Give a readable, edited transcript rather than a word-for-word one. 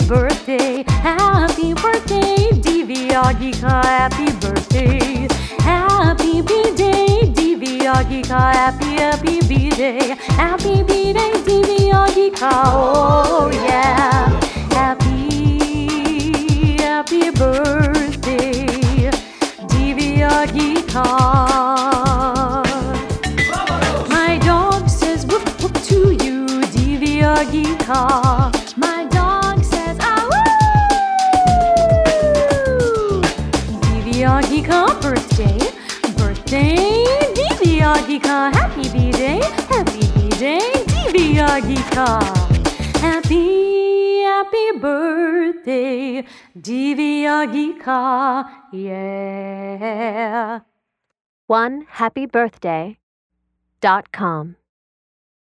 birthday, DVRgeeka, happy birthday. Happy B-Day, DVRgeeka, happy B-Day. Happy B-Day, DVRgeeka, oh yeah. Happy birthday, DVRgeeka. My dog says whoop whoop to you, DVRgeeka. My dog says ah woo. DVRgeeka, birthday, DVRgeeka, happy B-Day, DVRgeeka. Happy birthday, DVRgeeka, yeah. OneHappyBirthday.com